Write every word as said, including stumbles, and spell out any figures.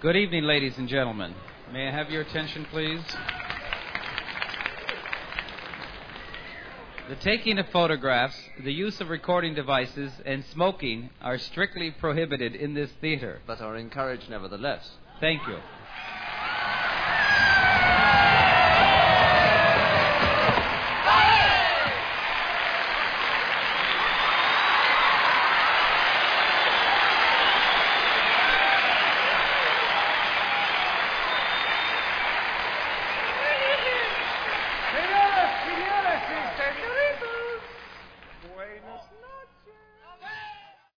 Good evening, ladies and gentlemen. May I have your attention, please? The taking of photographs, the use of recording devices, and smoking are strictly prohibited in this theater. But are encouraged nevertheless. Thank you.